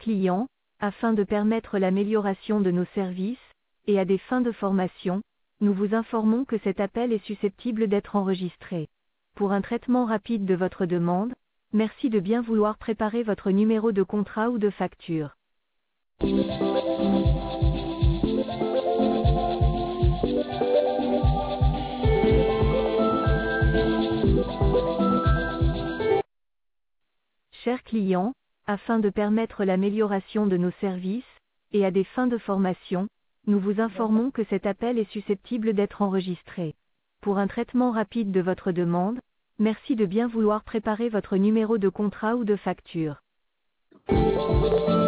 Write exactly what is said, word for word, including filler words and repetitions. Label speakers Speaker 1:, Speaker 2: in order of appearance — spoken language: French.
Speaker 1: clients, afin de permettre l'amélioration de nos services, et à des fins de formation, nous vous informons que cet appel est susceptible d'être enregistré. Pour un traitement rapide de votre demande, merci de bien vouloir préparer votre numéro de contrat ou de facture. Chers clients, afin de permettre l'amélioration de nos services, et à des fins de formation, nous vous informons que cet appel est susceptible d'être enregistré. Pour un traitement rapide de votre demande, merci de bien vouloir préparer votre numéro de contrat ou de facture.